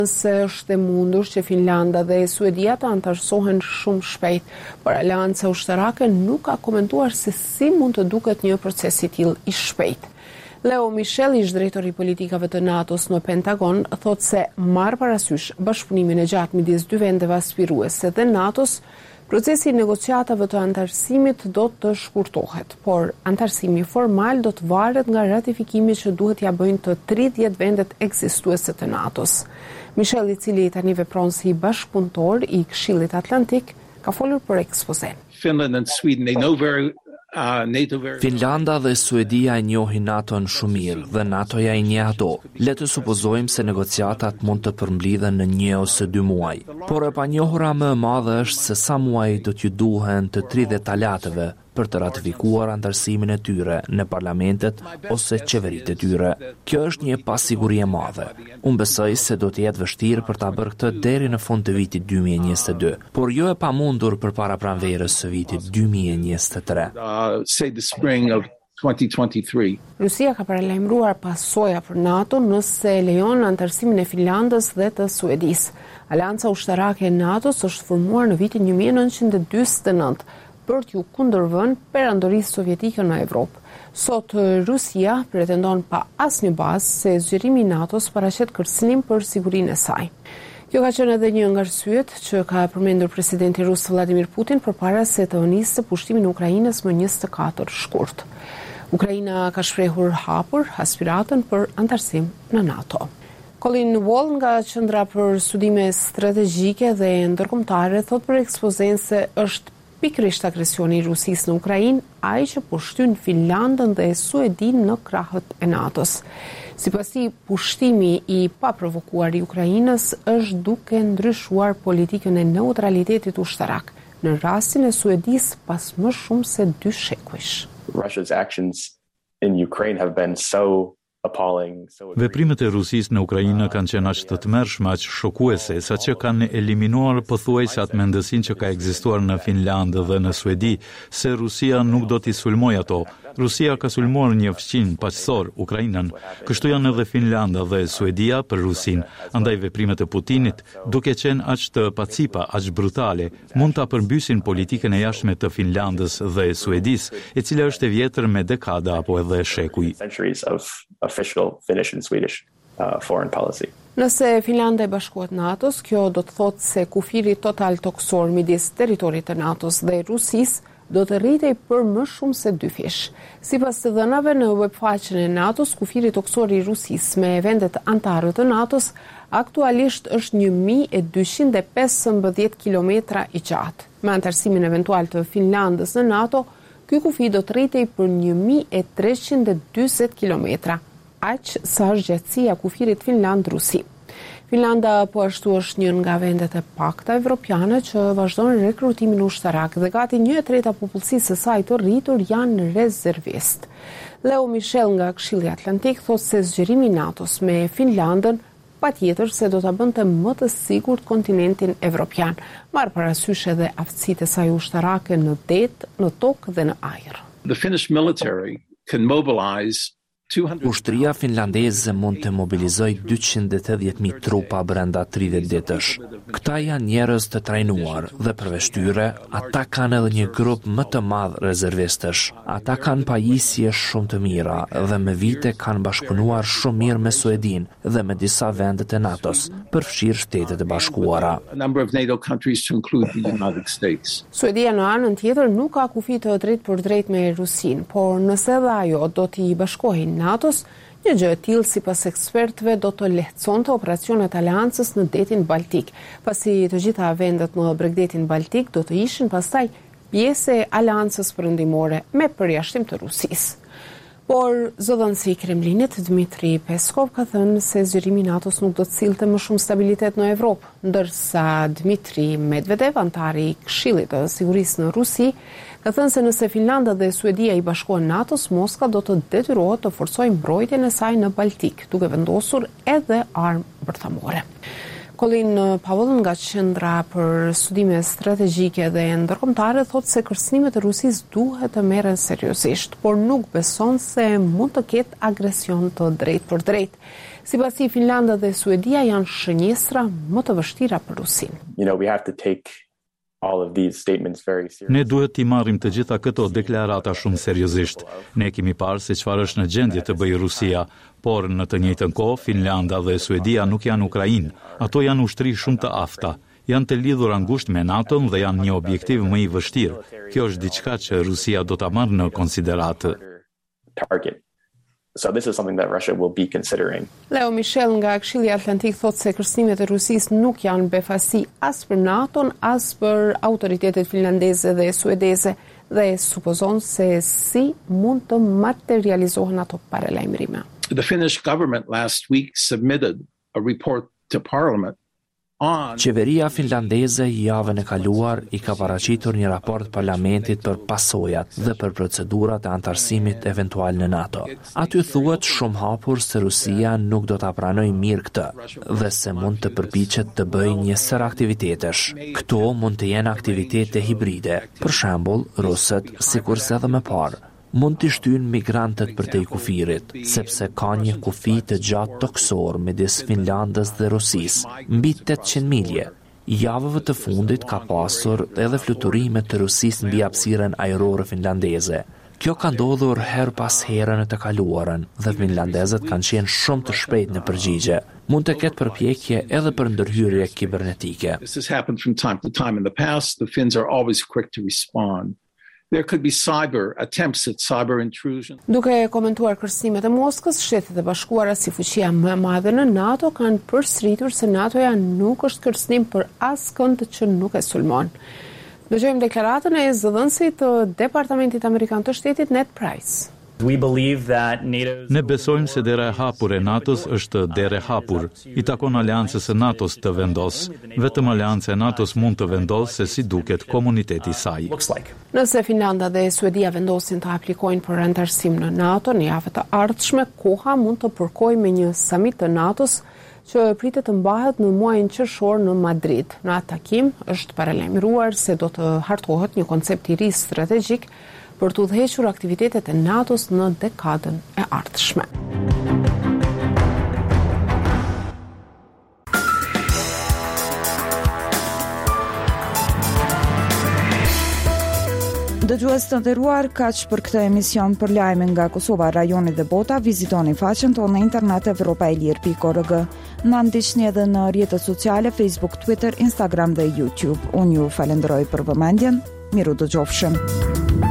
Se është e mundur që Finlanda dhe Suedia të antarësohen shumë shpejt, por Aleanca Ushtarake nuk ka komentuar se si mund të duket një proces i tillë i shpejt. Leo Michel, ish drejtori i politikave të NATO-s në Pentagon, thotë se marr parasysh bashkëpunimin e gjatë midis dy vendeve aspiruese dhe NATO-s, procesi i negociatave të antarësimit do të shkurtohet, por antarësimi formal do të varet nga ratifikimi që duhet ja bëjnë të 30 vendet ekzistuese të NATO-s. Michel, i cili tani vepron si bashkëpunëtor i Këshillit Atlantik, ka folur për ekspozen. Finland and Sweden, they know Finlanda dhe Suedia e njohin NATO-n shumë mirë dhe NATO-ja i njeh ato. Le të supozojmë se negociatat mund të përmbledhen në 1 ose 2 muaj. Por e panjohura më e madhe është se sa muaj do t'ju duhen të 30 alateve për të ratifikuar antarësimin e tyre në parlamentet ose qeveritë e tyre. Kjo është një pasiguri e madhe. Unë besoj se do të jetë vështirë për ta bërë këtë deri në fund të vitit 2022, por jo e pamundur përpara pranverës së vitit 2023. Rusia ka paralajmëruar pasojë për NATO nëse lejon antarësimin e Finlandës dhe të Suedisë. Aleanca Ushtarake e NATO-s është formuar në vitin 1949 për t'ju kundërvënë perandorisë sovjetike në Evropë. Sot Rusia pretendon pa asnjë bazë se zgjerimi i NATO-s paraqet kërcënim për sigurinë e saj. Kjo ka qenë edhe një nga arsyet që ka përmendur presidenti rus Vladimir Putin përpara se të nisë pushtimin e Ukrainës më 24 shkurt. Ukraina ka shprehur hapur aspiratën për antarësim në NATO. Colin Wall nga Qendra për Studime Strategjike dhe Ndërkombëtare thot për ekspozen se është pikërisht agresioni i Rusisë në Ukrainë ai që po shtyn Finlandën dhe Suedinë në krahët e NATO-s. Sipas tij, pushtimi i paprovokuar i Ukrainës është duke ndryshuar politikën e neutralitetit ushtarak në rastin e Suedisë pas më shumë se 2 shekujsh. Russia's actions in Ukraine have been so appalling. Veprimet e Rusisë në Ukrainë kanë qenë aq të tmerrshme, aq shokuese, saqë kanë eliminuar pothuajse atë mendësinë që ka ekzistuar në Finlandë dhe në Suedi, se Rusia nuk do t'i sulmojë ato. Rusia ka sulmuar një fqin paqësor, Ukrainën, kështu janë edhe Finlanda dhe Suedia për Rusin. Andaj veprimet e Putinit, duke qenë aq të pacipa, aq brutale, mund ta përmbysin politikën e jashtme të Finlandës dhe Suedisë, e cila është e vjetër me dekada apo edhe shekuj. Nëse Finlanda e bashkohet NATO-s, kjo do të thotë se kufiri total toksor midis territorit të NATO-s dhe Rusisë do të rritej për më shumë se 2 fish. Sipas të dhënave në webfaqen e NATO-s, kufiri toksor i Rusisë me vendet anëtare të NATO-s aktualisht është 1215 kilometra i gjatë. Me antarësimin eventual të Finlandës në NATO, ky kufi do të rritej për 1340 kilometra, aq sa është gjatësia kufirit Finland-Rusi. Finlanda po ashtu është një nga vendet e pakta evropiane që vazhdon rekrutimin ushtarak dhe gati 1/3 popullsisë së saj të rritur janë rezervist. Leo Michel nga Këshilli Atlantik thotë se zgjerimi i NATO-s me Finlandën patjetër se do ta bënte më të sigurt kontinentin evropian, marr parasysh edhe aftësitë e saj ushtarake në det, në tokë dhe në ajër. The Finnish military can mobilize Ushtria finlandeze mund të mobilizoj 280.000 trupa brenda 30 ditësh. Këta janë njerëz të trajnuar dhe përveç tyre, ata kanë edhe një grup më të madh rezervistësh. Ata kanë pajisje shumë të mira dhe me vite kanë bashkëpunuar shumë mirë me Suedin dhe me disa vende të NATO-s, përfshirë Shtetet e Bashkuara. Suedia në anën tjetër nuk ka kufi të drejt për drejt me Rusin, por nëse edhe ajo do t'i bashkohin NATO-s, një gjë e tillë sipas ekspertëve do të lehtësonte operacionet aleancës në detin Baltik, pasi të gjitha vendet në bregdetin Baltik do të ishin pastaj pjesë e aleancës perëndimore me përjashtim të Rusisë. Por zëdhënësi i Kremlinit Dmitri Peskov ka thënë se zgjerimi i NATO-s nuk do të sillte më shumë stabilitet në Evropë, ndërsa Dmitri Medvedev, antari i Këshillit të Sigurisë në Rusi, ka thënë se nëse Finlanda dhe Suedia i bashkohen NATO-s, Moskva do të detyrohet të forcojë mbrojtjen e saj në Baltik, duke vendosur edhe armë bërthamore. Colin Powell nga Qendra për Studime Strategjike dhe Ndërkombëtare thotë se kërcënimet e Rusisë duhet të merren seriozisht, por nuk beson se mund të ketë agresion të drejtë për drejtë. Sipas tij, Finlanda dhe Suedia janë shënjestra më të vështira për Rusinë. We have to take all of these statements very seriously. Ne duhet t'i marrim të gjitha këto deklarata shumë seriozisht. Ne kemi parë se çfarë është në gjendje të bëjë Rusia, por në të njëjtën kohë Finlanda dhe Suedia nuk janë Ukrainë. Ato janë ushtri shumë të afta. Janë të lidhura ngushtë me NATO-n dhe janë një objektiv më i vështirë. Kjo është diçka që Rusia do ta marrë në konsideratë. So this is something that Russia will be considering. Leo Michel nga Këshilli Atlantik thotë se kërcënimet e Rusisë nuk janë befasi as për NATO-n, as për autoritetet finlandeze dhe suedeze dhe supozon se si mund të materializohen ato paralajmërime. The Finnish government last week submitted a report to Parliament on Qeveria finlandeze javën e kaluar I ka paraqitur një raport parlamentit për pasojat dhe për procedurat e antarësimit eventual në NATO. Aty thuhet shumë hapur se Rusia nuk do ta pranojë mirë këtë dhe se mund të përpiqet të bëjë një sër aktivitetesh. Këto mund të jenë aktivitete hibride. Për shembull, rusët, sikurse edhe më parë, mund të shtyjnë migrantët për te I kufirit, sepse ka një kufi të gjatë toksor midis Finlandës dhe Rusisë, mbi 800 milje. Javëve të fundit ka pasur edhe fluturime të Rusisë mbi hapësirën ajrore finlandeze. Kjo ka ndodhur her pas here në të kaluarën dhe finlandezët kanë qenë shumë të shpejt në përgjigje. Mund të ketë përpjekje edhe për ndërhyrje kibernetike. This has happened from time to time in the past. The Finns are always quick to respond. There could be attempts at cyber intrusion. Duke komentuar kërcënimet e Moskës, Shtetet e Bashkuara si fuqia më e madhe në NATO kanë përsëritur se NATO-ja nuk është kërcënim për askënd që nuk e sulmon. Dëgjojmë deklaratën e zëdhënësit të Departamentit Amerikan të Shtetit Ned Price. Ne besojmë se dera e hapur e NATO-s është derë e hapur. I takon aleancës së NATO-s të vendos. Vetëm aleanca e NATO-s mund të vendosë se si duket komuniteti I saj. Nëse Finlanda dhe Suedia vendosin të aplikojnë për antarësim në NATO në javët të ardhshme, koha mund të përkojë me një samit të NATO-s që pritet të mbahet në muajin qershor në Madrid. Në atë takim është paralajmëruar se do të hartohet një koncept I ri strategjik për të udhëhequr aktivitetet e NATO-s në dekadën e ardhshme. Dëgjues të nderuar, kaq për këtë emision për lajme nga Kosova, rajoni dhe bota. Vizitoni faqen tonë në internet evropailir.org. Na ndiqni edhe në rrjetet sociale Facebook, Twitter, Instagram dhe YouTube. Unë ju falenderoj për vëmendjen. Miru dëgjofshim.